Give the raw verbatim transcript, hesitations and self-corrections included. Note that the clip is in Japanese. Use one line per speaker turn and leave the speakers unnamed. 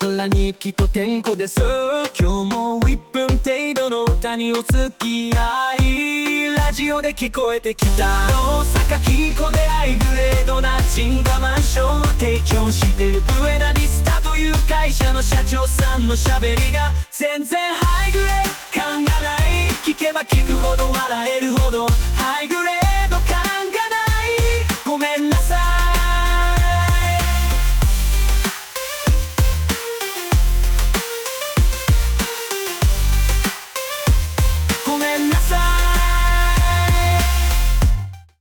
空にきっと天候です。今日もいっぷん程度の歌にお付き合い、ラジオで聞こえてきた大阪キコでハイグレードな賃貸マンションを提供してるブエナディスタという会社の社長さんのしゃべりが全然ハイグレー感がない。聞けば聞くほど笑えるほど